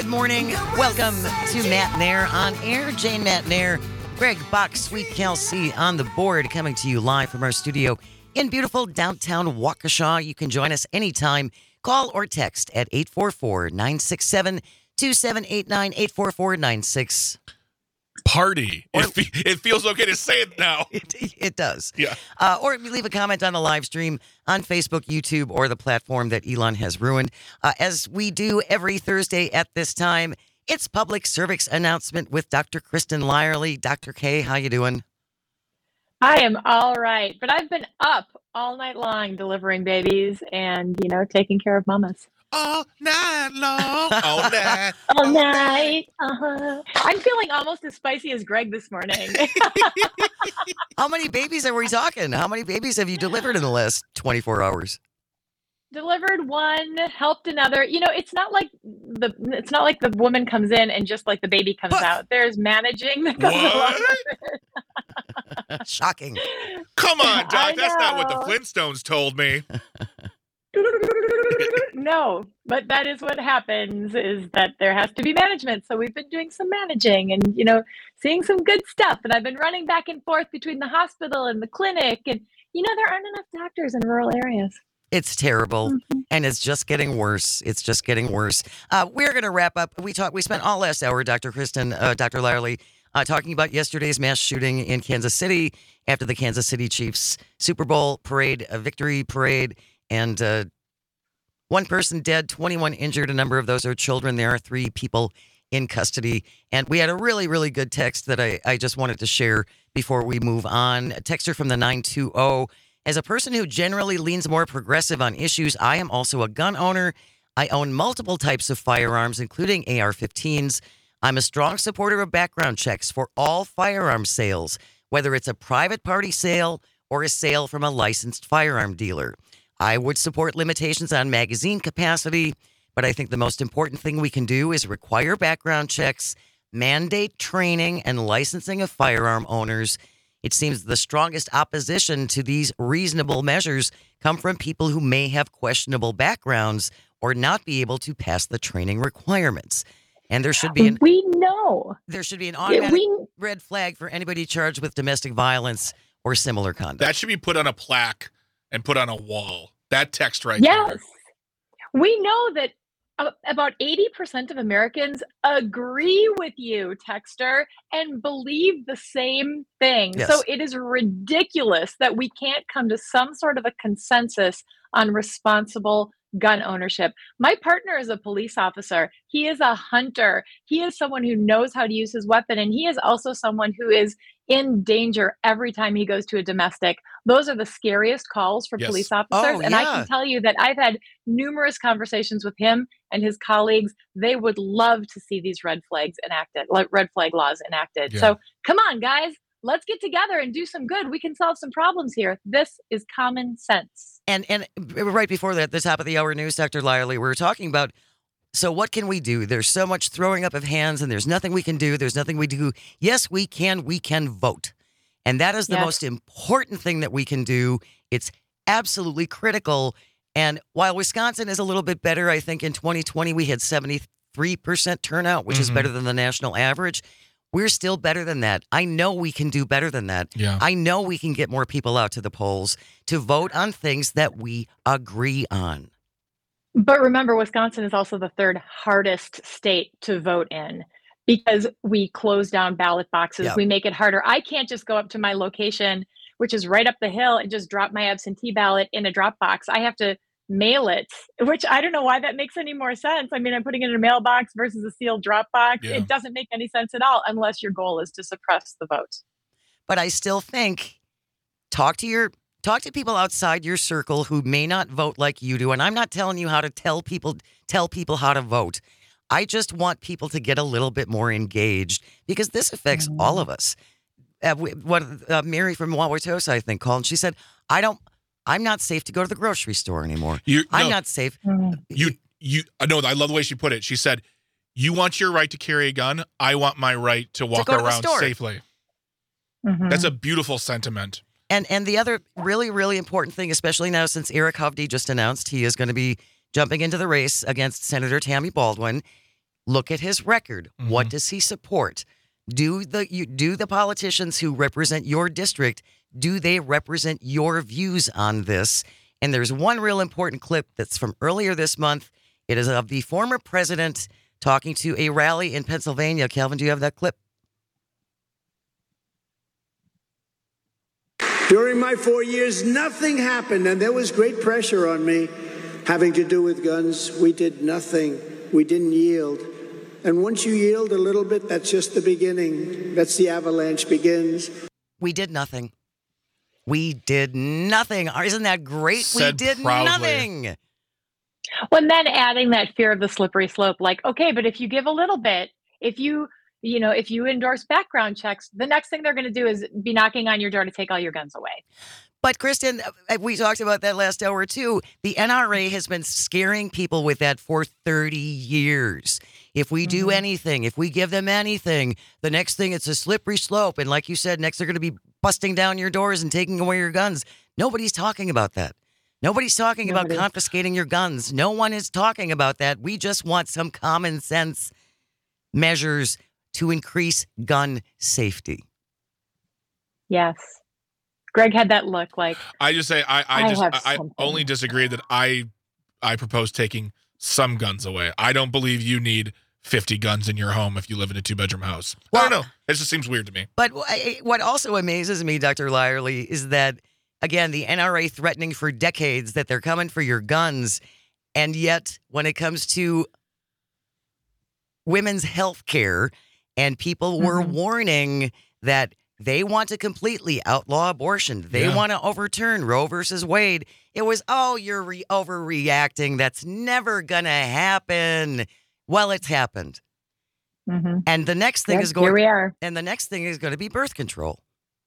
morning. Welcome to Matt Nair on air. Jane Matt Nair, Greg Bach, Sweet Kelsey on the board, coming to you live from our studio in beautiful downtown Waukesha. You can join us anytime. Call or text at 844-967-2789, 844-96. Party. It feels okay to say it now. It does. Yeah. Or leave a comment on the live stream on Facebook, YouTube, or the platform that Elon has ruined. As we do every Thursday at this time, it's Public Service Announcement with Dr. Kristen Lyerly. Dr. K, how you doing? I am all right, but I've been up all night long delivering babies and, taking care of mamas. All night long. All night. All night. I'm feeling almost as spicy as Greg this morning. How many babies are we talking? How many babies have you delivered in the last 24 hours? Delivered one, helped another. It's not like the woman comes in and just like the baby comes out. There's managing that goes along with it. Shocking. Come on, Doc. That's not what the Flintstones told me. No, but that is what happens, is that there has to be management. So we've been doing some managing and, seeing some good stuff. And I've been running back and forth between the hospital and the clinic. And, there aren't enough doctors in rural areas. It's terrible, and it's just getting worse. It's just getting worse. We're going to wrap up. We spent all last hour, Dr. Kristen, Dr. Lyerly, talking about yesterday's mass shooting in Kansas City after the Kansas City Chiefs Super Bowl parade, a victory parade, and one person dead, 21 injured. A number of those are children. There are 3 people in custody. And we had a really, really good text that I just wanted to share before we move on. A texter from the 920. As a person who generally leans more progressive on issues, I am also a gun owner. I own multiple types of firearms, including AR-15s. I'm a strong supporter of background checks for all firearm sales, whether it's a private party sale or a sale from a licensed firearm dealer. I would support limitations on magazine capacity, but I think the most important thing we can do is require background checks, mandate training and licensing of firearm owners. It seems the strongest opposition to these reasonable measures come from people who may have questionable backgrounds or not be able to pass the training requirements. And there should be an automatic red flag for anybody charged with domestic violence or similar conduct. That should be put on a plaque and put on a wall. That text right there. Yes. We know that about 80% of Americans agree with you, texter, and believe the same thing. Yes. So it is ridiculous that we can't come to some sort of a consensus on responsible gun ownership. My partner is a police officer. He is a hunter. He is someone who knows how to use his weapon. And he is also someone who is in danger every time he goes to a domestic. Those are the scariest calls for police officers. I can tell you that I've had numerous conversations with him and his colleagues. They would love to see these red flag laws enacted. Yeah. So come on, guys. Let's get together and do some good. We can solve some problems here. This is common sense. And right before that, the top of the hour news, Dr. Lyerly, we were talking about, so what can we do? There's so much throwing up of hands and there's nothing we can do. There's nothing we do. Yes, we can vote. And that is the most important thing that we can do. It's absolutely critical. And while Wisconsin is a little bit better, I think in 2020 we had 73% turnout, which is better than the national average. We're still better than that. I know we can do better than that. Yeah. I know we can get more people out to the polls to vote on things that we agree on. But remember, Wisconsin is also the 3rd hardest state to vote in because we close down ballot boxes. Yep. We make it harder. I can't just go up to my location, which is right up the hill, and just drop my absentee ballot in a drop box. I have to mail it, which I don't know why that makes any more sense. I mean, I'm putting it in a mailbox versus a sealed drop box. Yeah. It doesn't make any sense at all unless your goal is to suppress the vote. But I still think talk to people outside your circle who may not vote like you do. And I'm not telling you how to tell people how to vote. I just want people to get a little bit more engaged because this affects all of us. Mary from Wauwatosa, I think, called and she said, I'm not safe to go to the grocery store anymore. I'm not safe. I love the way she put it. She said, you want your right to carry a gun. I want my right to walk around safely. Mm-hmm. That's a beautiful sentiment. And the other really, really important thing, especially now since Eric Hovde just announced he is going to be jumping into the race against Senator Tammy Baldwin, Look at his record. Mm-hmm. What does he support? Do the politicians who represent your district, do they represent your views on this? And there's one real important clip that's from earlier this month. It is of the former president talking to a rally in Pennsylvania. Calvin, do you have that clip? During my 4 years, nothing happened, and there was great pressure on me having to do with guns. We did nothing. We didn't yield. And once you yield a little bit, that's just the beginning. That's the avalanche begins. We did nothing. We did nothing. Isn't that great? Said we did proudly. nothing. Well, and then adding that fear of the slippery slope, like, okay, but if you give a little bit, if you endorse background checks, the next thing they're going to do is be knocking on your door to take all your guns away. But Kristen, we talked about that last hour too. The NRA has been scaring people with that for 30 years. If we do anything, if we give them anything, the next thing it's a slippery slope. And like you said, next they're going to be busting down your doors and taking away your guns. Nobody's talking about that. Nobody's talking about confiscating your guns. No one is talking about that. We just want some common sense measures to increase gun safety. Yes. Greg had that look like. I just say I only disagree that I propose taking some guns away. I don't believe you need 50 guns in your home if you live in a 2-bedroom house. Well, I don't know. It just seems weird to me. But what also amazes me, Dr. Lyerly, is that, again, the NRA threatening for decades that they're coming for your guns, and yet when it comes to women's health care, and people were warning that they want to completely outlaw abortion. They want to overturn Roe versus Wade. It was, you're overreacting. That's never going to happen. Well, it's happened. And the next thing is going. Here we are. And the next thing is going to be birth control.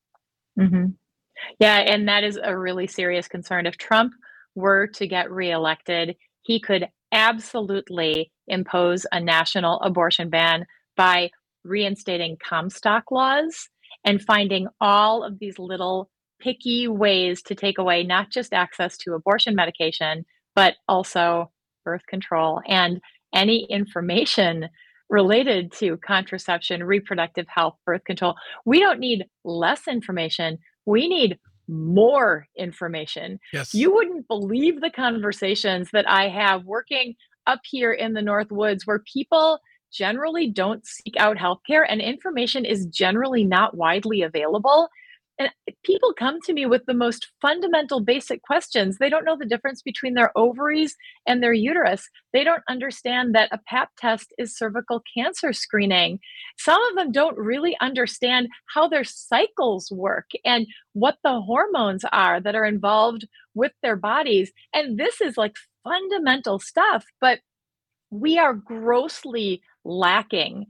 Yeah, and that is a really serious concern. If Trump were to get reelected, he could absolutely impose a national abortion ban by reinstating Comstock laws and finding all of these little picky ways to take away not just access to abortion medication, but also birth control and any information related to contraception, reproductive health, birth control. We don't need less information. We need more information. Yes. You wouldn't believe the conversations that I have working up here in the North Woods where people generally don't seek out healthcare and information is generally not widely available. And people come to me with the most fundamental basic questions. They don't know the difference between their ovaries and their uterus. They don't understand that a Pap test is cervical cancer screening. Some of them don't really understand how their cycles work and what the hormones are that are involved with their bodies. And this is like fundamental stuff, but we are grossly lacking.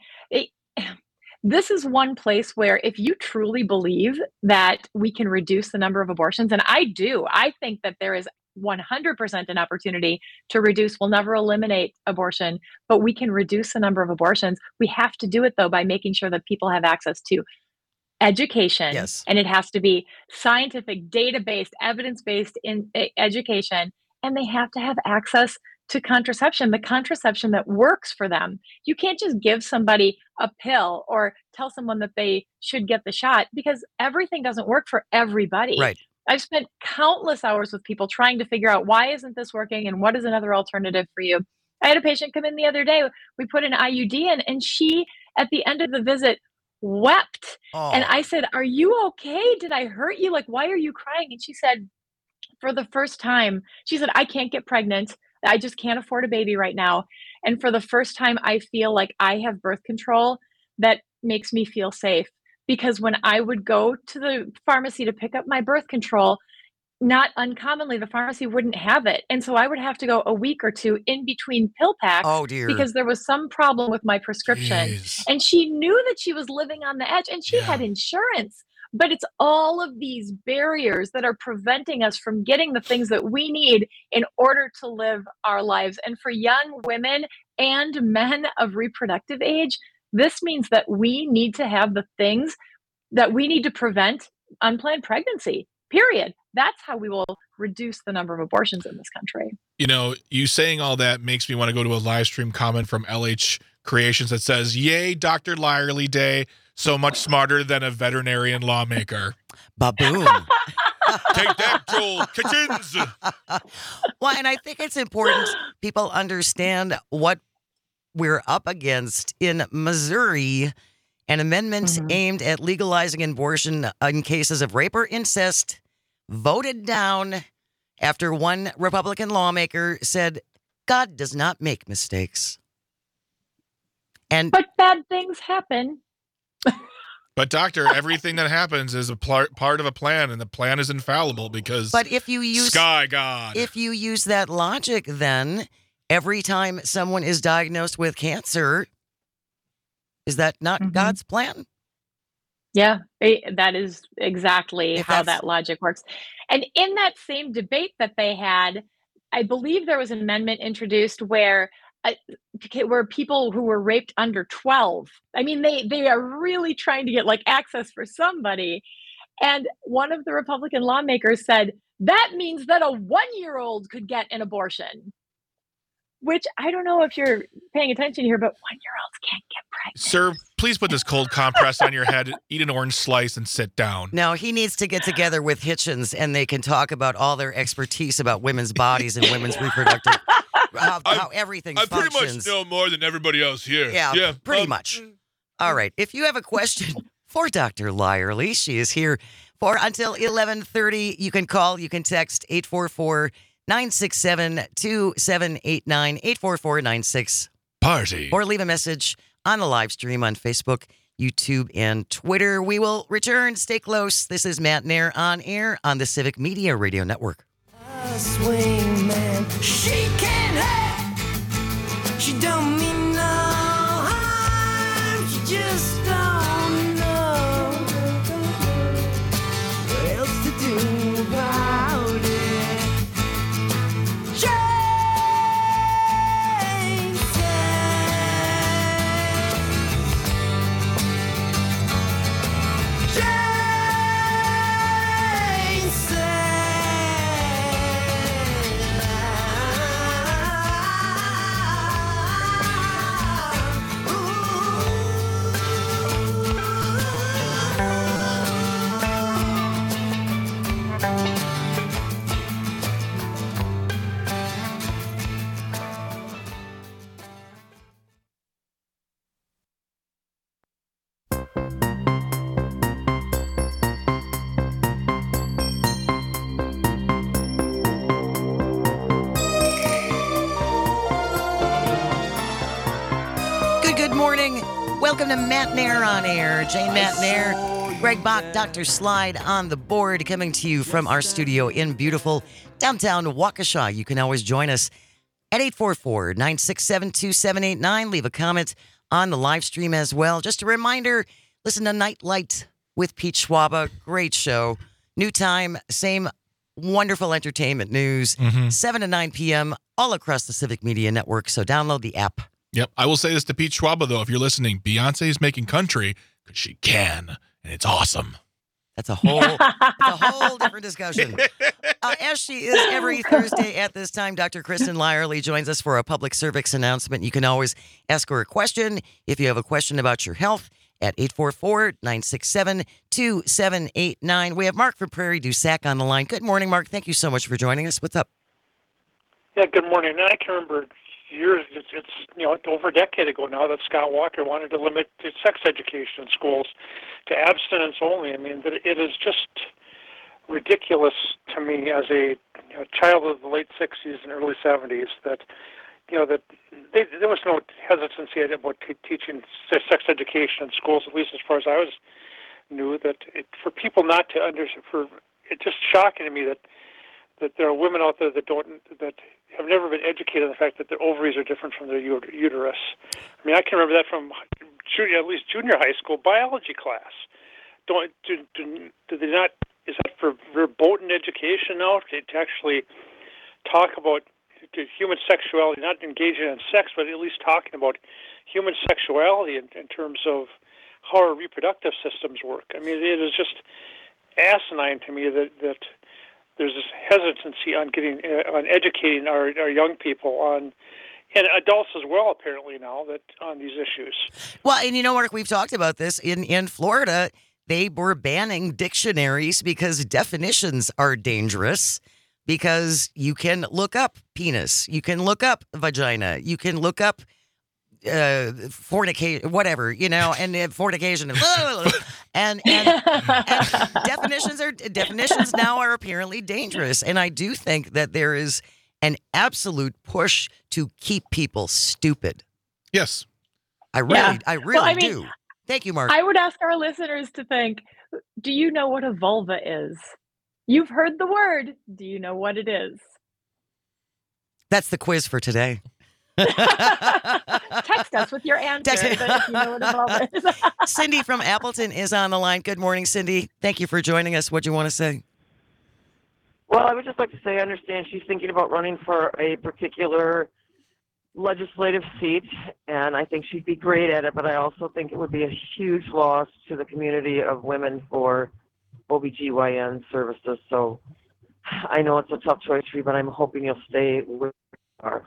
This is one place where if you truly believe that we can reduce the number of abortions, and I do, I think that there is 100% an opportunity to reduce. We'll never eliminate abortion, but we can reduce the number of abortions. We have to do it, though, by making sure that people have access to education. Yes. And it has to be scientific, data-based, evidence-based in education. And they have to have access to contraception, the contraception that works for them. You can't just give somebody a pill or tell someone that they should get the shot because everything doesn't work for everybody. Right. I've spent countless hours with people trying to figure out why isn't this working and what is another alternative for you. I had a patient come in the other day. We put an IUD in and she, at the end of the visit, wept. And I said, "Are you okay? Did I hurt you? Like, why are you crying?" And she said, for the first time, she said, "I can't get pregnant. I just can't afford a baby right now. And for the first time, I feel like I have birth control that makes me feel safe." Because when I would go to the pharmacy to pick up my birth control, not uncommonly, the pharmacy wouldn't have it. And so I would have to go a week or two in between pill packs because there was some problem with my prescription. Jeez. And she knew that she was living on the edge and she had insurance. But it's all of these barriers that are preventing us from getting the things that we need in order to live our lives. And for young women and men of reproductive age, this means that we need to have the things that we need to prevent unplanned pregnancy, period. That's how we will reduce the number of abortions in this country. You know, you saying all that makes me want to go to a live stream comment from LH creations that says, "Yay, Dr. Lyerly Day, so much smarter than a veterinarian lawmaker." Ba-boom. Take that, Joel Kitchens. Well, and I think it's important people understand what we're up against in Missouri. An amendment aimed at legalizing abortion in cases of rape or incest voted down after one Republican lawmaker said, God does not make mistakes. But bad things happen. But doctor, everything that happens is a part of a plan, and the plan is infallible because Sky God. If you use that logic, then every time someone is diagnosed with cancer, is that not God's plan? Yeah, that is exactly how that logic works. And in that same debate that they had, I believe there was an amendment introduced where people who were raped under 12. I mean, they are really trying to get like access for somebody. And one of the Republican lawmakers said, that means that a 1-year-old could get an abortion. Which I don't know if you're paying attention here, but 1-year-olds can't get pregnant. Sir, please put this cold compress on your head, eat an orange slice, and sit down. No, he needs to get together with Hitchens, and they can talk about all their expertise about women's bodies and women's reproductive, how everything functions. I pretty much know more than everybody else here. Yeah, pretty much. All right. If you have a question for Dr. Lyerly, she is here for until 11:30. You can call, you can text 844-967-2789, 844-96-PARTY. Or leave a message on the live stream on Facebook, YouTube, and Twitter. We will return. Stay close. This is Matt Nair on air on the Civic Media Radio Network. Swing man, she can't have. She don't mean no harm. She just don't know what else to do about it. Welcome to Matt Nair on air. Jane Matt Nair, Greg Bach, Dr. Slide on the board, coming to you from our studio in beautiful downtown Waukesha. You can always join us at 844-967-2789. Leave a comment on the live stream as well. Just a reminder, listen to Nightlight with Pete Schwaba. Great show. New time, same wonderful entertainment news, 7 to 9 p.m. all across the Civic Media Network. So download the app. Yep. I will say this to Pete Schwaba, though. If you're listening, Beyonce is making country because she can, and it's awesome. That's a whole different discussion. As she is every Thursday at this time, Dr. Kristen Lyerly joins us for a public service announcement. You can always ask her a question if you have a question about your health at 844-967-2789. We have Mark from Prairie du Sac on the line. Good morning, Mark. Thank you so much for joining us. What's up? Yeah, good morning. I can remember years, it's over a decade ago now that Scott Walker wanted to limit sex education in schools to abstinence only. I mean, it is just ridiculous to me as a child of the late 60s and early 70s that there was no hesitancy about teaching sex education in schools, at least as far as I knew, that for people not to it's just shocking to me that there are women out there that have never been educated on the fact that their ovaries are different from their uterus. I mean, I can remember that from at least junior high school biology class. Do they not? Is that for verboten education now to actually talk about human sexuality, not engaging in sex, but at least talking about human sexuality in terms of how our reproductive systems work? I mean, it is just asinine to me that there's this hesitancy on educating our young people on and adults as well, apparently now, that on these issues. Well, and you know, Mark, we've talked about this in Florida. They were banning dictionaries because definitions are dangerous. Because you can look up penis, you can look up vagina, you can look up fornication, whatever, and fornication, and definitions now are apparently dangerous. And I do think that there is an absolute push to keep people stupid. Yes, I really do. Thank you, Mark. I would ask our listeners to think: do you know what a vulva is? You've heard the word. Do you know what it is? That's the quiz for today. Text us with your answer. If you know what a vulva is. Cindy from Appleton is on the line. Good morning, Cindy. Thank you for joining us. What do you want to say? Well, I would just like to say I understand she's thinking about running for a particular legislative seat, and I think she'd be great at it, but I also think it would be a huge loss to the community of women for OBGYN services. So I know it's a tough choice for you, but I'm hoping you'll stay where you are.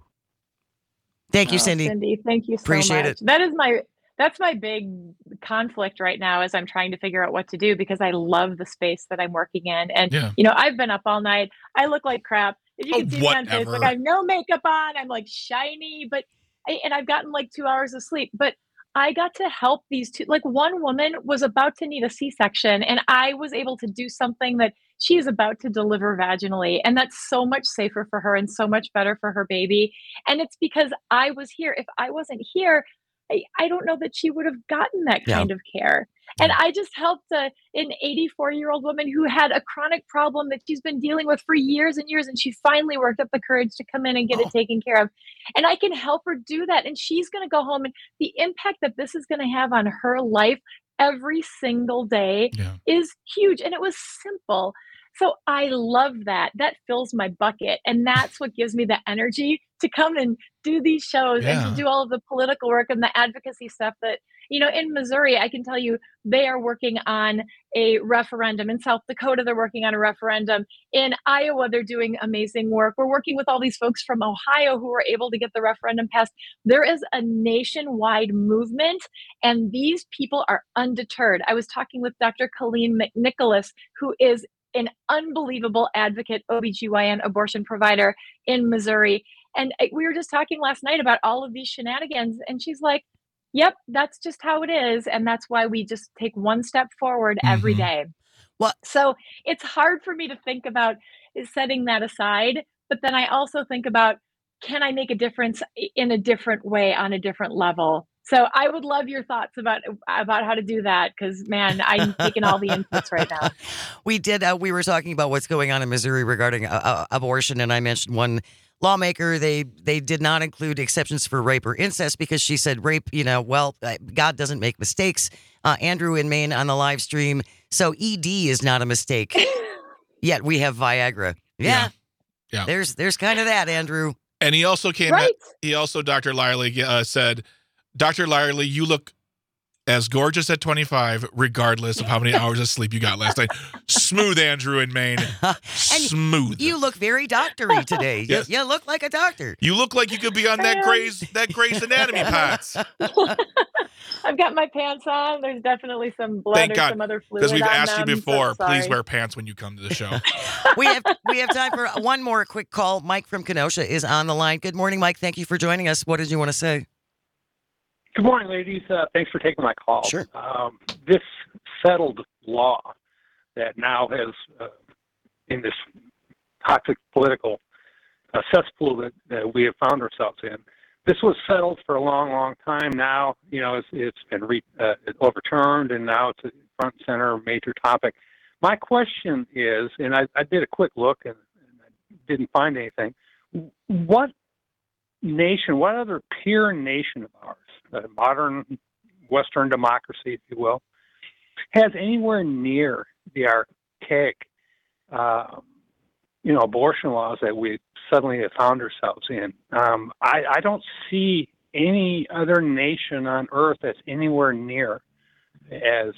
Thank you, Cindy. Cindy, thank you so Appreciate much. it. That's my big conflict right now as I'm trying to figure out what to do, because I love the space that I'm working in. And, I've been up all night. I look like crap. If you can see me on Facebook, I have no makeup on. I'm like shiny, and I've gotten like 2 hours of sleep. But I got to help these two. Like, one woman was about to need a C-section, and I was able to do something that she is about to deliver vaginally. And that's so much safer for her and so much better for her baby. And it's because I was here. If I wasn't here, I don't know that she would have gotten that kind of care. And I just helped an 84-year-old woman who had a chronic problem that she's been dealing with for years and years. And she finally worked up the courage to come in and get it taken care of. And I can help her do that. And she's going to go home, and the impact that this is going to have on her life every single day is huge. And it was simple. So I love that. That fills my bucket. And that's what gives me the energy to come and do these shows and to do all of the political work and the advocacy stuff that, in Missouri, I can tell you they are working on a referendum. In South Dakota, they're working on a referendum. In Iowa, they're doing amazing work. We're working with all these folks from Ohio who were able to get the referendum passed. There is a nationwide movement, and these people are undeterred. I was talking with Dr. Colleen McNicholas, who is an unbelievable advocate, OBGYN abortion provider in Missouri. And we were just talking last night about all of these shenanigans. And she's like, yep, that's just how it is. And that's why we just take one step forward every day. Well, so it's hard for me to think about setting that aside. But then I also think about, can I make a difference in a different way on a different level? So I would love your thoughts about how to do that, because, man, I'm taking all the inputs right now. We were talking about what's going on in Missouri regarding abortion, and I mentioned one lawmaker. They did not include exceptions for rape or incest because she said rape, God doesn't make mistakes. Andrew in Maine on the live stream. So ED is not a mistake. Yet we have Viagra. Yeah. There's kind of that, Andrew. And he also came out, Dr. Lyerly said, Dr. Lyerly, you look as gorgeous at 25, regardless of how many hours of sleep you got last night. Smooth, Andrew in Maine. Smooth. You look very doctory today. Yes. You look like a doctor. You look like you could be on that Grey's Anatomy pants. I've got my pants on. There's definitely some blood Thank or God, some other fluid because we've on asked them, you before, so please wear pants when you come to the show. We have time for one more quick call. Mike from Kenosha is on the line. Good morning, Mike. Thank you for joining us. What did you want to say? Good morning, ladies. Thanks for taking my call. Sure. This settled law that now has, in this toxic political cesspool that we have found ourselves in, this was settled for a long, long time now. It's been overturned, and now it's a front and center major topic. My question is, and I did a quick look and I didn't find anything, what other peer nation of ours, a modern Western democracy, if you will, has anywhere near the archaic, abortion laws that we suddenly have found ourselves in? I don't see any other nation on earth that's anywhere near as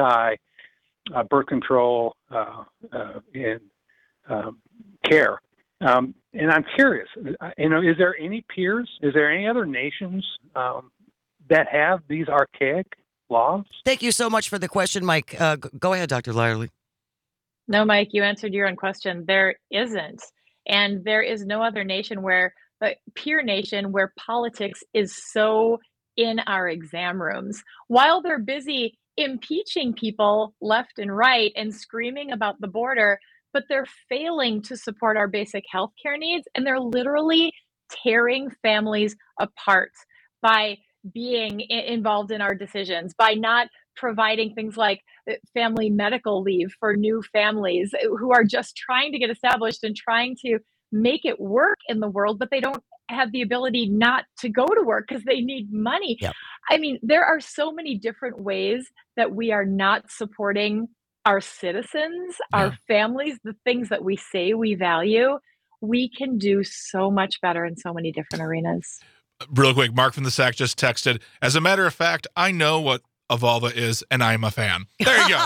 anti-birth control and care And I'm curious, is there any peers? Is there any other nations that have these archaic laws? Thank you so much for the question, Mike. Go ahead, Dr. Lyerly. No, Mike, you answered your own question. There isn't. And there is no other nation peer nation where politics is so in our exam rooms. While they're busy impeaching people left and right and screaming about the border, but they're failing to support our basic healthcare needs. And they're literally tearing families apart by being involved in our decisions, by not providing things like family medical leave for new families who are just trying to get established and trying to make it work in the world, but they don't have the ability not to go to work because they need money. Yep. I mean, there are so many different ways that we are not supporting our citizens, our families, the things that we say we value. We can do so much better in so many different arenas. Real quick, Mark from the Sack just texted, as a matter of fact, I know what Avalva is, and I'm a fan. There you go.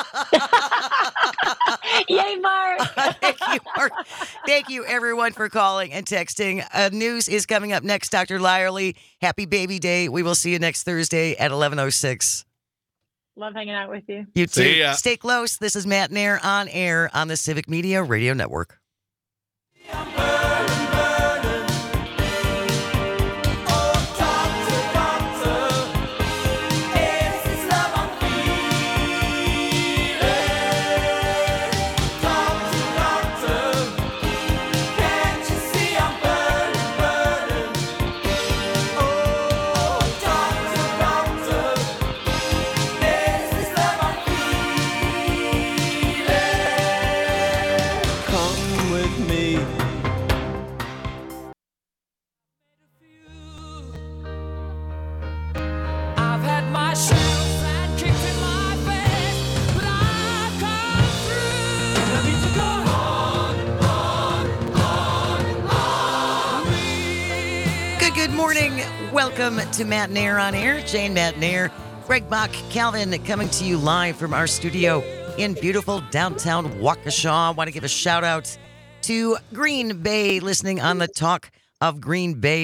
Yay, Mark. Thank you, Mark. Thank you, everyone, for calling and texting. News is coming up next. Dr. Lyerly, happy baby day. We will see you next Thursday at 11:06. Love hanging out with you. You too. Stay close. This is Matt Nair on air on the Civic Media Radio Network. Good morning. Welcome to Matt Nair on air. Jane Matt Nair, Greg Bach, Calvin coming to you live from our studio in beautiful downtown Waukesha. I want to give a shout out to Green Bay listening on the Talk of Green Bay,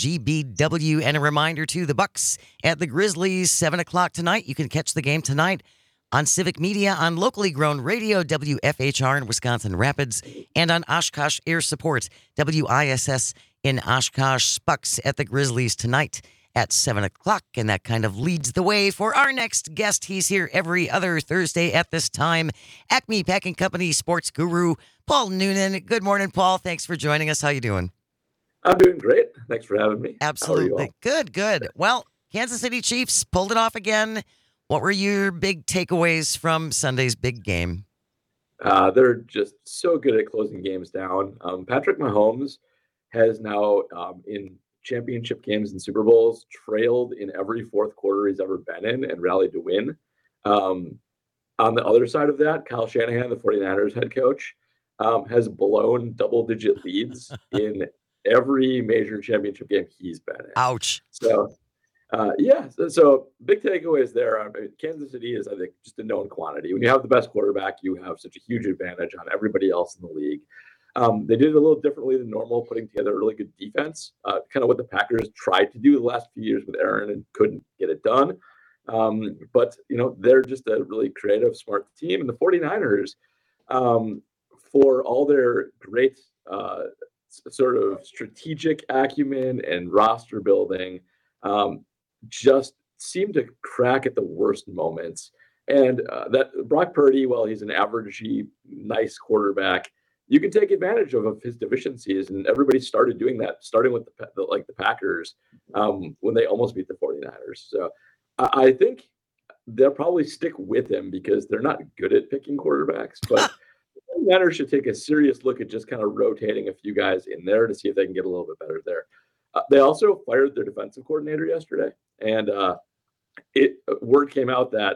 WGBW, and a reminder to the Bucks at the Grizzlies, 7 o'clock tonight. You can catch the game tonight on Civic Media, on locally grown radio, WFHR in Wisconsin Rapids, and on Oshkosh Air Support, WISS in Oshkosh. Bucks at the Grizzlies tonight at 7 o'clock, and that kind of leads the way for our next guest. He's here every other Thursday at this time. Acme Packing Company sports guru, Paul Noonan. Good morning, Paul. Thanks for joining us. How you doing? I'm doing great. Thanks for having me. Absolutely. Good. Well, Kansas City Chiefs pulled it off again. What were your big takeaways from Sunday's big game? They're just so good at closing games down. Patrick Mahomes has now, in championship games and Super Bowls, trailed in every fourth quarter he's ever been in and rallied to win. On the other side of that, Kyle Shanahan, the 49ers head coach, has blown double-digit leads in every major championship game he's been in. Ouch. So, so big takeaways there. I mean, Kansas City is, I think, just a known quantity. When you have the best quarterback, you have such a huge advantage on everybody else in the league. They did it a little differently than normal, putting together a really good defense, kind of what the Packers tried to do the last few years with Aaron and couldn't get it done. But, they're just a really creative, smart team. And the 49ers, for all their great sort of strategic acumen and roster building, just seem to crack at the worst moments. And that Brock Purdy, while he's an averagey, nice quarterback, you can take advantage of his deficiencies, and everybody started doing that, starting with the Packers when they almost beat the 49ers. So I think they'll probably stick with him because they're not good at picking quarterbacks, but the 49ers should take a serious look at just kind of rotating a few guys in there to see if they can get a little bit better there. They also fired their defensive coordinator yesterday, and word came out that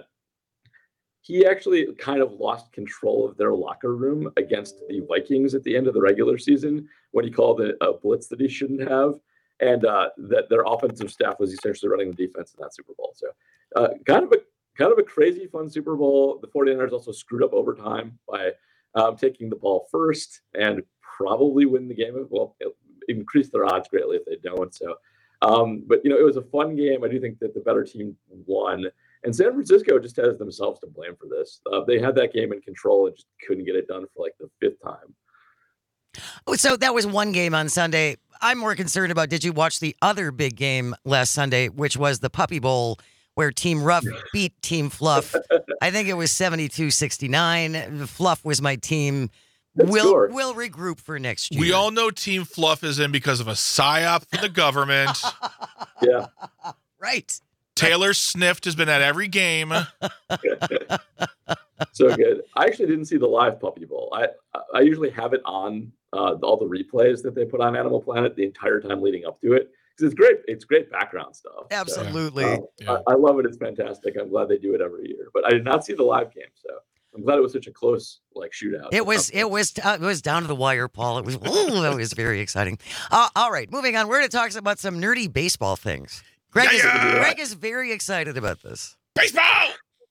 he actually kind of lost control of their locker room against the Vikings at the end of the regular season when he called it a blitz that he shouldn't have, and that their offensive staff was essentially running the defense in that Super Bowl. So kind of a crazy fun Super Bowl. The 49ers also screwed up overtime by taking the ball first and probably win the game. Well, it'll increase their odds greatly if they don't. So, but it was a fun game. I do think that the better team won. And San Francisco just has themselves to blame for this. They had that game in control and just couldn't get it done for like the fifth time. So that was one game on Sunday. I'm more concerned about, did you watch the other big game last Sunday, which was the Puppy Bowl, where Team Rough beat Team Fluff? I think it was 72-69. Fluff was my team. We'll regroup for next year. We all know Team Fluff is in because of a psyop for the government. Yeah. Right. Taylor Snift has been at every game. So good. I actually didn't see the live Puppy Bowl. I usually have it on all the replays that they put on Animal Planet the entire time leading up to it, because it's great. It's great background stuff. Absolutely. So, I love it. It's fantastic. I'm glad they do it every year. But I did not see the live game, so I'm glad it was such a close shootout. It was down to the wire, Paul. It was very exciting. All right, moving on. We're going to talk about some nerdy baseball things. Greg is very excited about this. Baseball!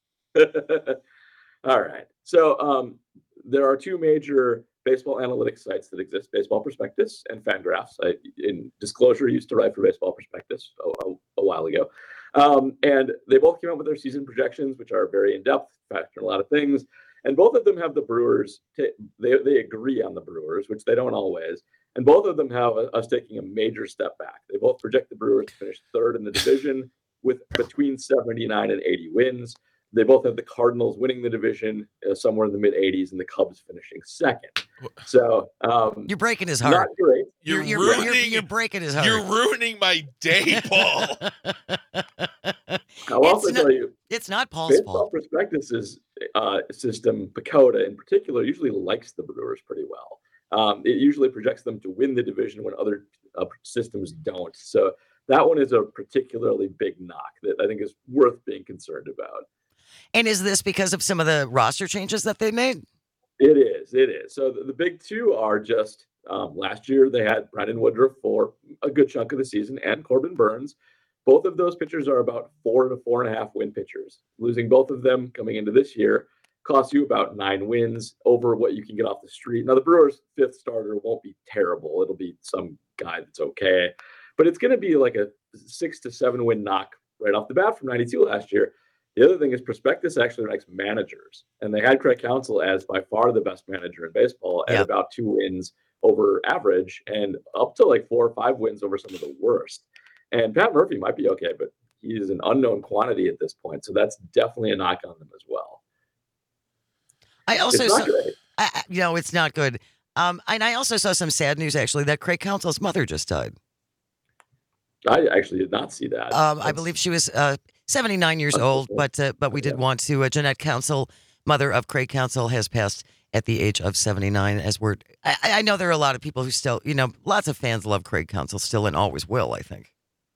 All right. So there are two major baseball analytics sites that exist: Baseball Prospectus and Fangraphs. In disclosure, used to write for Baseball Prospectus a while ago. And they both came out with their season projections, which are very in-depth, factor in a lot of things. And both of them have the Brewers. They agree on the Brewers, which they don't always. And both of them have us taking a major step back. They both project the Brewers to finish third in the division with between 79 and 80 wins. They both have the Cardinals winning the division somewhere in the mid 80s and the Cubs finishing second. So you're breaking his heart. Not great. You're breaking his heart. You're ruining my day, Paul. I'll also tell you, it's not Paul's Baseball fault. Prospectus's system, PECOTA in particular, usually likes the Brewers pretty well. It usually projects them to win the division when other systems don't. So that one is a particularly big knock that I think is worth being concerned about. And is this because of some of the roster changes that they made? It is. So the big two are just last year they had Brandon Woodruff for a good chunk of the season and Corbin Burns. Both of those pitchers are about 4 to 4.5 win pitchers. Losing both of them coming into this year costs you about 9 wins over what you can get off the street. Now, the Brewers' fifth starter won't be terrible. It'll be some guy that's okay. But it's going to be like a 6 to 7 win knock right off the bat from 92 last year. The other thing is Prospectus actually ranks managers. And they had Craig Counsell as by far the best manager in baseball at about 2 wins over average and up to like 4 or 5 wins over some of the worst. And Pat Murphy might be okay, but he's an unknown quantity at this point. So that's definitely a knock on them as well. I also it's not great. It's not good. And I also saw some sad news, actually, that Craig Counsell's mother just died. I actually did not see that. I believe she was 79 years old, but we did want to. Jeanette Counsell, mother of Craig Counsell, has passed at the age of 79. I know there are a lot of people who still, lots of fans love Craig Counsell still and always will, I think.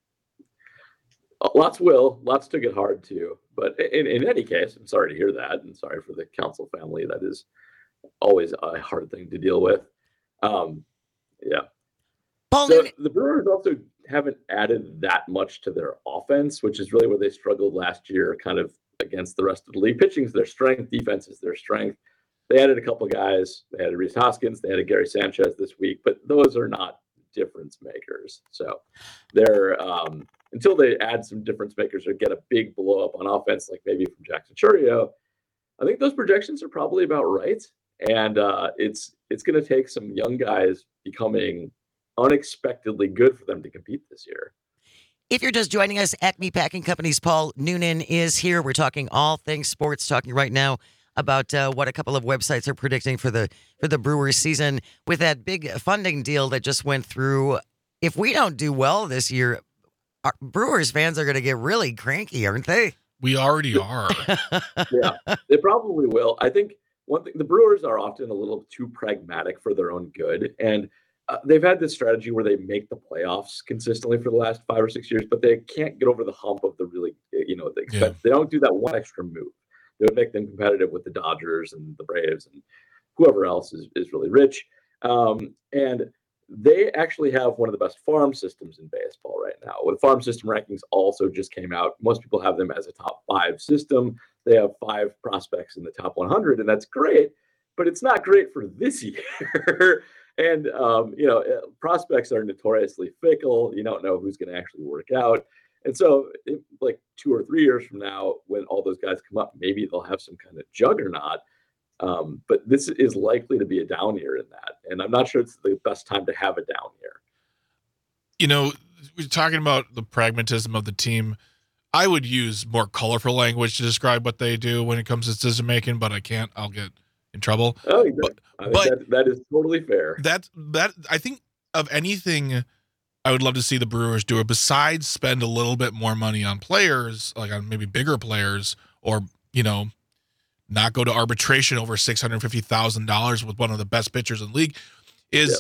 Lots will. Lots took it hard, too. But in any case, I'm sorry to hear that. And sorry for the Counsell family. That is always a hard thing to deal with. Yeah. Paul, so the Brewers also haven't added that much to their offense, which is really where they struggled last year, kind of against the rest of the league. Pitching is their strength. Defense is their strength. They added a couple guys. They added Rhys Hoskins. They added Gary Sanchez this week. But those are not difference makers. So they're until they add some difference makers or get a big blow up on offense, like maybe from Jackson Chourio, I think those projections are probably about right. And it's going to take some young guys becoming unexpectedly good for them to compete this year. If you're just joining us, Acme Packing Company's Paul Noonan is here. We're talking all things sports, talking right now about what a couple of websites are predicting for the Brewers season with that big funding deal that just went through. If we don't do well this year, our Brewers fans are going to get really cranky, aren't they? We already are. Yeah, they probably will. I think one thing, the Brewers are often a little too pragmatic for their own good. And they've had this strategy where they make the playoffs consistently for the last 5 or 6 years, but they can't get over the hump of the really, the expense. They don't do that one extra move. They would make them competitive with the Dodgers and the Braves and whoever else is really rich. And they actually have one of the best farm systems in baseball right now. The farm system rankings also just came out. Most people have them as a top 5 system. They have 5 prospects in the top 100, and that's great, but it's not great for this year. And prospects are notoriously fickle. You don't know who's going to actually work out. And so, like 2 or 3 years from now, when all those guys come up, maybe they'll have some kind of juggernaut. But this is likely to be a down year in that. And I'm not sure it's the best time to have a down year. We're talking about the pragmatism of the team. I would use more colorful language to describe what they do when it comes to decision making, but I can't. I'll get in trouble. Oh, but that is totally fair. That I think of anything I would love to see the Brewers do it besides spend a little bit more money on players, like on maybe bigger players, or not go to arbitration over $650,000 with one of the best pitchers in the league. Is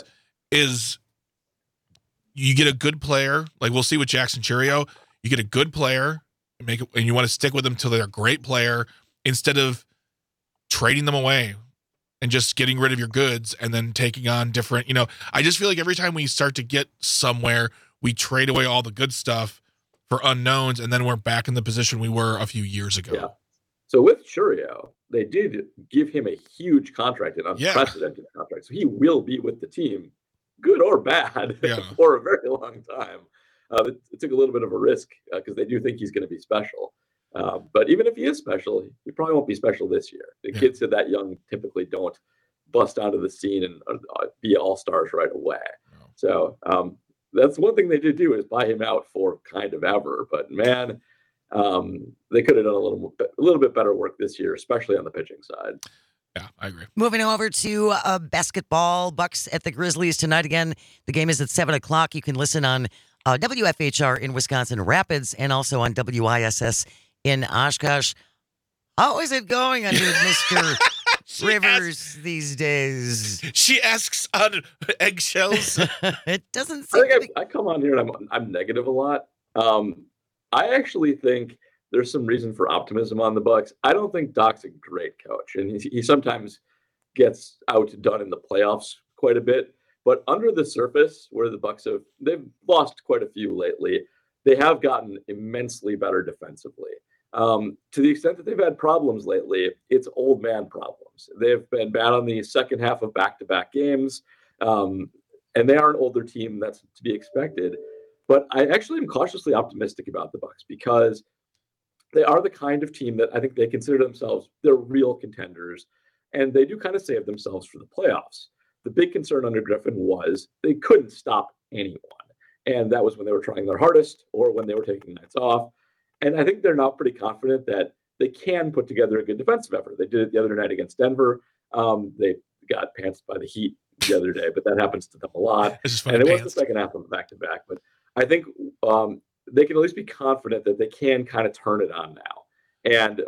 you get a good player, like we'll see with Jackson Chourio. You get a good player, and you want to stick with them till they're a great player, instead of trading them away and just getting rid of your goods and then taking on different. I just feel like every time we start to get somewhere, we trade away all the good stuff for unknowns, and then we're back in the position we were a few years ago. Yeah. So with Chourio, they did give him a huge contract, an unprecedented contract. So he will be with the team, good or bad, for a very long time. It took a little bit of a risk because they do think he's going to be special. But even if he is special, he probably won't be special this year. The kids that young typically don't bust onto the scene and be all-stars right away. No. So that's one thing they did do, is buy him out for kind of ever. But man, they could have done a little bit better work this year, especially on the pitching side. Yeah, I agree. Moving over to basketball, Bucks at the Grizzlies tonight again. The game is at 7:00. You can listen on WFHR in Wisconsin Rapids and also on WISS in Oshkosh. How is it going under Mr. Rivers these days? She asks on eggshells. It doesn't seem I come on here and I'm negative a lot. I actually think there's some reason for optimism on the Bucks. I don't think Doc's a great coach, and he sometimes gets outdone in the playoffs quite a bit. But under the surface, where the Bucks they've lost quite a few lately, they have gotten immensely better defensively. To the extent that they've had problems lately, it's old man problems. They've been bad on the second half of back-to-back games, and they are an older team. That's to be expected. But I actually am cautiously optimistic about the Bucks, because they are the kind of team that I think they consider themselves, they're real contenders, and they do kind of save themselves for the playoffs. The big concern under Griffin was they couldn't stop anyone. And that was when they were trying their hardest or when they were taking nights off. And I think they're now pretty confident that they can put together a good defensive effort. They did it the other night against Denver. They got pantsed by the Heat the other day, but that happens to them a lot. And it was the second half of the back-to-back. But I think they can at least be confident that they can kind of turn it on now. And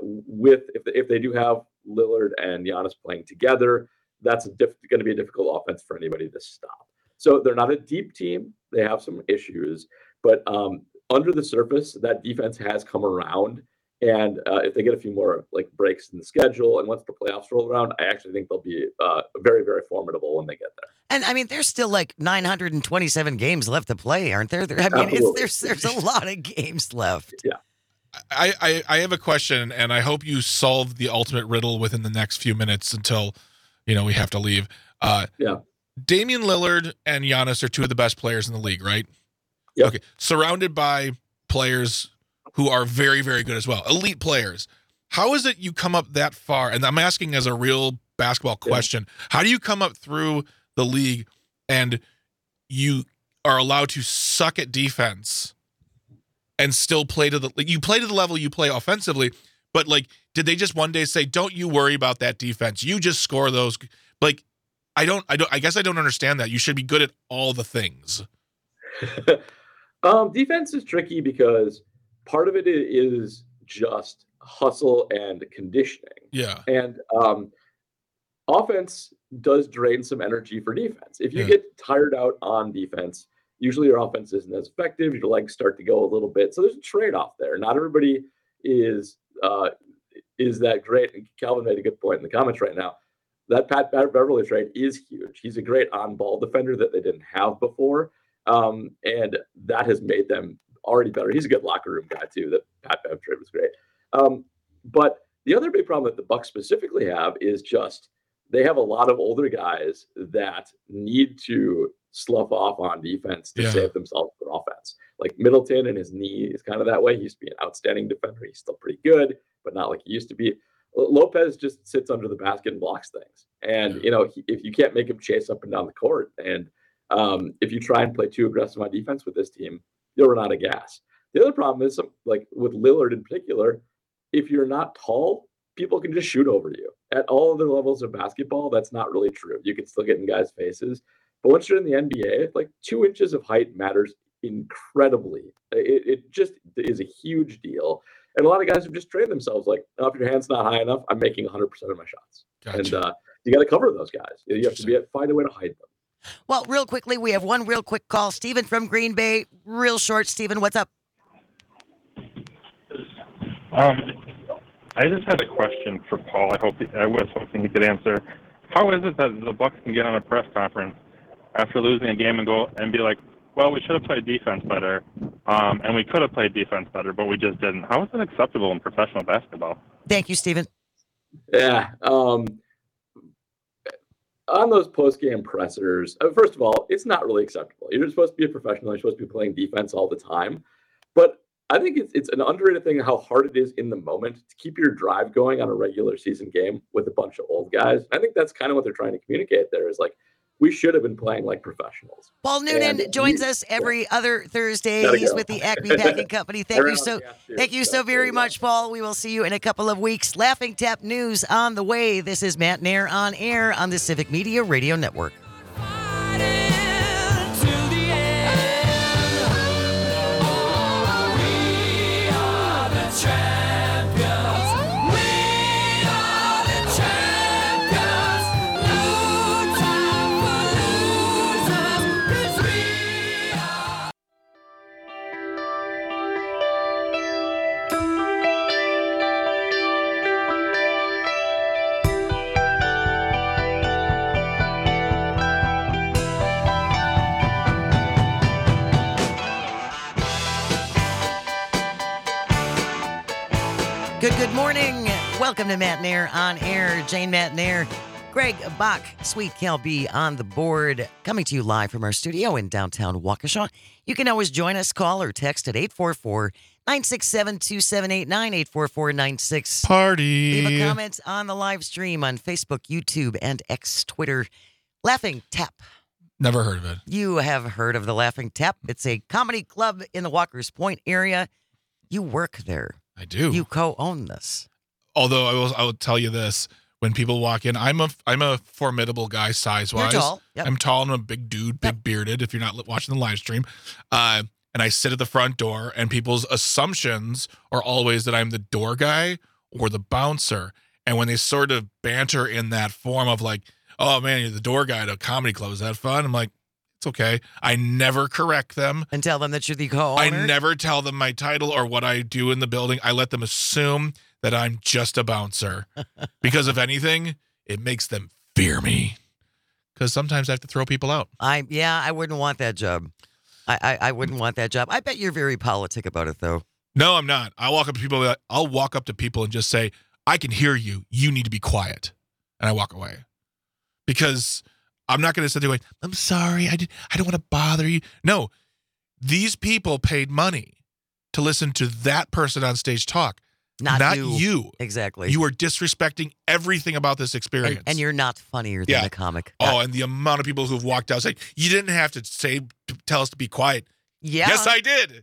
if they do have Lillard and Giannis playing together, that's going to be a difficult offense for anybody to stop. So they're not a deep team. They have some issues, but under the surface, that defense has come around. And if they get a few more breaks in the schedule, and once the playoffs roll around, I actually think they'll be very, very formidable when they get there. And I mean, there's still 927 games left to play, aren't there? I mean, there's a lot of games left. Yeah. I have a question, and I hope you solve the ultimate riddle within the next few minutes until we have to leave. Damian Lillard and Giannis are two of the best players in the league, right? Yeah. Okay. Surrounded by players who are very, very good as well, elite players. How is it you come up that far? And I'm asking as a real basketball question. Yeah. How do you come up through the league and you are allowed to suck at defense and still play to the level you play offensively? But did they just one day say, "Don't you worry about that defense. You just score those"? I guess I don't understand that. You should be good at all the things. Defense is tricky because part of it is just hustle and conditioning. Yeah. And offense does drain some energy for defense. If you get tired out on defense, usually your offense isn't as effective. Your legs start to go a little bit. So there's a trade-off there. Not everybody is that great. And Calvin made a good point in the comments right now. That Pat Beverly trade is huge. He's a great on-ball defender that they didn't have before. And that has made them already better. He's a good locker room guy too. That Pat Bev trade was great. But the other big problem that the Bucks specifically have is just they have a lot of older guys that need to slough off on defense to save themselves for offense. Like Middleton and his knee is kind of that way. He used to be an outstanding defender. He's still pretty good, but not like he used to be. Lopez just sits under the basket and blocks things. And, if you can't make him chase up and down the court, and if you try and play too aggressive on defense with this team, you'll run out of gas. The other problem is, like with Lillard in particular, if you're not tall, people can just shoot over you. At all other levels of basketball, that's not really true. You can still get in guys' faces. But once you're in the NBA, like 2 inches of height matters incredibly. It just is a huge deal. And a lot of guys have just trained themselves like, if your hand's not high enough, I'm making 100% of my shots. Gotcha. And you got to cover those guys. You have to find a way to hide them. Well, real quickly, we have one real quick call. Steven from Green Bay. Real short. Steven, what's up? I just had a question for Paul. I was hoping he could answer. How is it that the Bucks can get on a press conference after losing a game and go and be like, well, we should have played defense better, and we could have played defense better, but we just didn't? How is that acceptable in professional basketball? Thank you, Steven. Yeah. On those post-game pressers, first of all, it's not really acceptable. You're supposed to be a professional. You're supposed to be playing defense all the time. But I think it's an underrated thing how hard it is in the moment to keep your drive going on a regular season game with a bunch of old guys. I think that's kind of what they're trying to communicate there is like, we should have been playing like professionals. Paul Noonan joins us every other Thursday. He's with the Acme Packing Company. Thank you so very much, Paul. We will see you in a couple of weeks. Laughing Tap News on the way. This is Matt Nair on air on the Civic Media Radio Network. Good morning. Welcome to Matt Nair on air. Jane Matt Nair, Greg Bach, Sweet Cal B on the board, coming to you live from our studio in downtown Waukesha. You can always join us, call or text at 844-967-2789, 844-96. Party. Leave a comment on the live stream on Facebook, YouTube, and X, Twitter. Laughing Tap. Never heard of it. You have heard of the Laughing Tap. It's a comedy club in the Walker's Point area. You work there. I do. You co-own this. Although I will tell you this: when people walk in, I'm a formidable guy size-wise. You're tall. Yep. I'm tall and I'm a big dude, big bearded. If you're not watching the live stream, and I sit at the front door, and people's assumptions are always that I'm the door guy or the bouncer. And when they sort of banter in that form of like, "Oh man, you're the door guy at a comedy club. Is that fun?" I'm like, it's okay. I never correct them. And tell them that you're the co-owner? I never tell them my title or what I do in the building. I let them assume that I'm just a bouncer. Because if anything, it makes them fear me. Because sometimes I have to throw people out. I wouldn't want that job. I wouldn't want that job. I bet you're very politic about it, though. No, I'm not. I'll walk up to people and just say, I can hear you. You need to be quiet. And I walk away. Because I'm not going to sit there going, I'm sorry, I don't want to bother you. No, these people paid money to listen to that person on stage talk. Not you. Exactly. You are disrespecting everything about this experience. And you're not funnier than the comic. Oh, and the amount of people who've walked out saying, you didn't have to tell us to be quiet. Yeah. Yes, I did.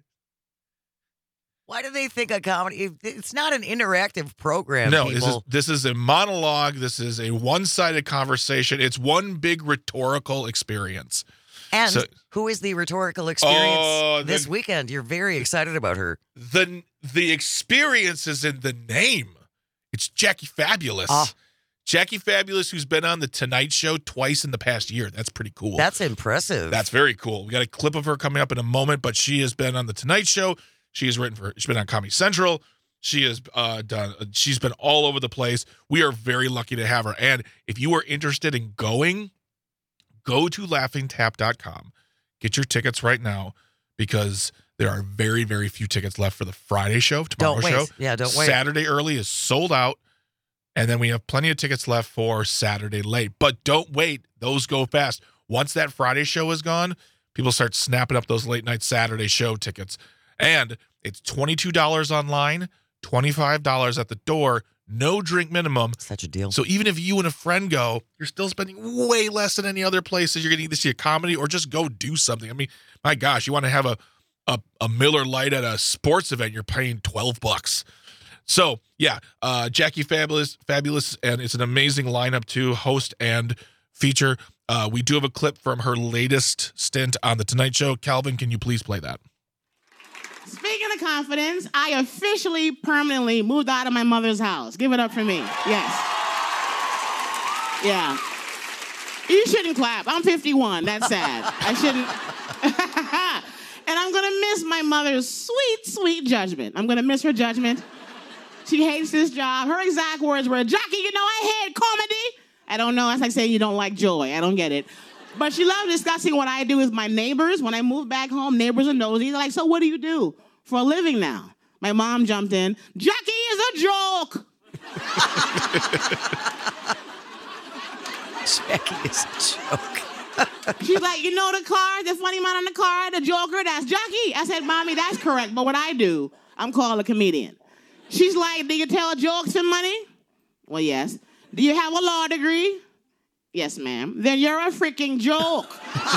Why do they think a comedy? It's not an interactive program. No, people. This is a monologue. This is a one-sided conversation. It's one big rhetorical experience. And who is the rhetorical experience this weekend? You're very excited about her. The experience is in the name. It's Jackie Fabulous. Jackie Fabulous, who's been on The Tonight Show twice in the past year. That's pretty cool. That's impressive. That's very cool. We got a clip of her coming up in a moment, but she has been on The Tonight Show. She's been on Comedy Central. She has she's been all over the place. We are very lucky to have her. And if you are interested in going, go to laughingtap.com. Get your tickets right now because there are very, very few tickets left for the Friday show, tomorrow's show. Yeah, don't wait. Saturday early is sold out. And then we have plenty of tickets left for Saturday late. But don't wait. Those go fast. Once that Friday show is gone, people start snapping up those late night Saturday show tickets. And it's $22 online, $25 at the door, no drink minimum. Such a deal. So even if you and a friend go, you're still spending way less than any other places. You're going to either see a comedy or just go do something. I mean, my gosh, you want to have a Miller Lite at a sports event, you're paying $12. So, yeah, Jackie Fabulous, and it's an amazing lineup too, host and feature. We do have a clip from her latest stint on The Tonight Show. Calvin, can you please play that? Speaking of confidence, I officially, permanently moved out of my mother's house. Give it up for me. Yes. Yeah. You shouldn't clap. I'm 51. That's sad. I shouldn't. And I'm going to miss my mother's sweet, sweet judgment. I'm going to miss her judgment. She hates this job. Her exact words were, Jackie, you know I hate comedy. I don't know. That's like saying you don't like joy. I don't get it. But she loved discussing what I do with my neighbors. When I moved back home, neighbors are nosy. They're like, so what do you do for a living now? My mom jumped in. Jackie is a joke. Jackie is a joke. She's like, you know the car, the funny man on the car, the joker, that's Jackie. I said, Mommy, that's correct. But what I do, I'm called a comedian. She's like, do you tell jokes for money? Well, yes. Do you have a law degree? Yes, ma'am. Then you're a freaking joke.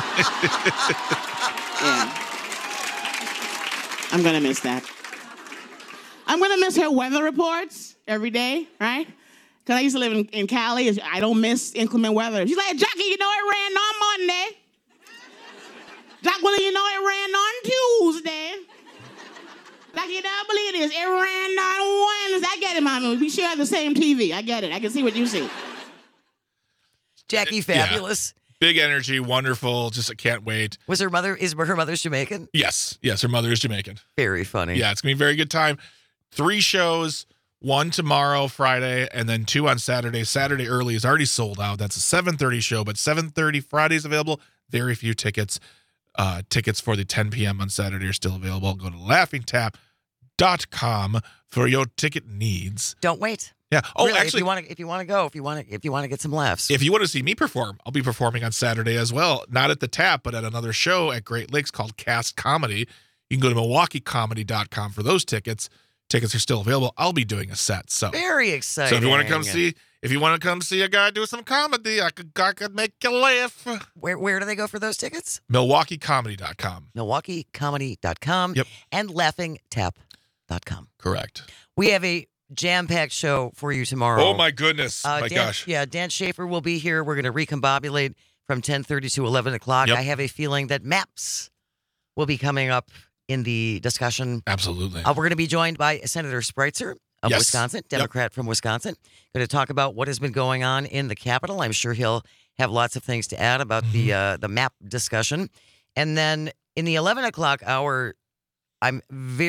Yeah. I'm going to miss that. I'm going to miss her weather reports every day, right? Because I used to live in Cali. I don't miss inclement weather. She's like, Jackie, you know it rained on Monday. Jacqueline, you know it rained on Tuesday. Like, you don't believe this. It rained on Wednesday. I get it, Mommy. We share the same TV. I get it. I can see what you see. Jackie Fabulous. Yeah. Big energy, wonderful. Just I can't wait. Is her mother's Jamaican? Yes, her mother is Jamaican. Very funny. Yeah, it's gonna be a very good time. 3 shows, 1 tomorrow, Friday, and then 2 on Saturday. Saturday early is already sold out. That's a 7:30 show, but 7:30 Friday is available. Very few tickets. Tickets for the 10 p.m. on Saturday are still available. Go to laughingtap.com for your ticket needs. Don't wait. Yeah. Oh, really, actually, if you want to go, if you want to get some laughs. If you want to see me perform, I'll be performing on Saturday as well. Not at the Tap, but at another show at Great Lakes called Cast Comedy. You can go to MilwaukeeComedy.com for those tickets. Tickets are still available. I'll be doing a set. So very exciting. So if you want to come see a guy do some comedy, I could make you laugh. Where do they go for those tickets? MilwaukeeComedy.com. MilwaukeeComedy.com. Yep. And LaughingTap.com. Correct. We have a jam-packed show for you tomorrow. Oh, my goodness. Gosh. Yeah, Dan Schaefer will be here. We're going to recombobulate from 10:30 to 11 o'clock. Yep. I have a feeling that MAPS will be coming up in the discussion. Absolutely. We're going to be joined by Senator Spreitzer of Wisconsin, Democrat from Wisconsin. Going to talk about what has been going on in the Capitol. I'm sure he'll have lots of things to add about the MAP discussion. And then in the 11 o'clock hour, I'm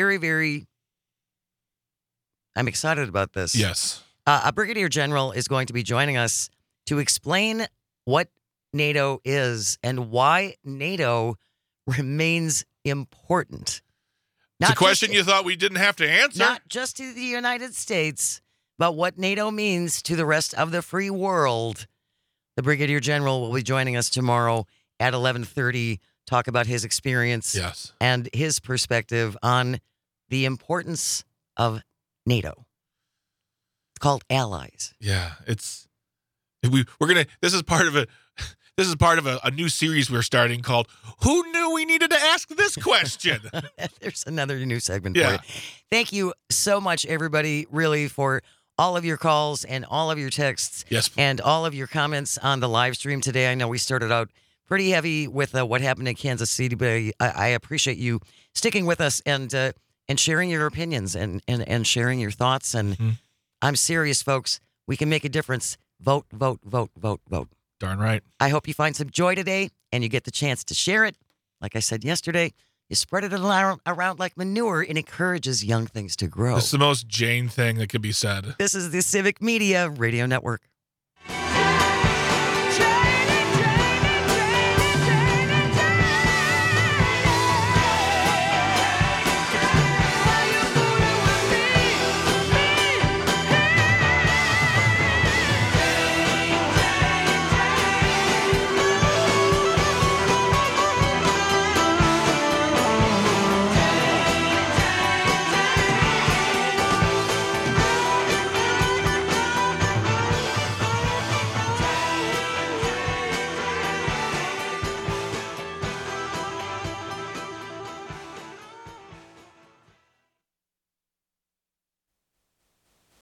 I'm excited about this. Yes. A Brigadier General is going to be joining us to explain what NATO is and why NATO remains important. It's a question you thought we didn't have to answer. Not just to the United States, but what NATO means to the rest of the free world. The Brigadier General will be joining us tomorrow at 11:30, talk about his experience and his perspective on the importance of NATO. It's called allies. Yeah, we're gonna. This is part of a new series we're starting called "Who Knew We Needed to Ask This Question." There's another new segment for you. Thank you so much, everybody, really, for all of your calls and all of your texts and all of your comments on the live stream today. I know we started out pretty heavy with what happened in Kansas City, but I appreciate you sticking with us and sharing your opinions and sharing your thoughts. And I'm serious, folks. We can make a difference. Vote, vote, vote, vote, vote. Darn right. I hope you find some joy today and you get the chance to share it. Like I said yesterday, you spread it around like manure and encourages young things to grow. This is the most Jane thing that could be said. This is the Civic Media Radio Network.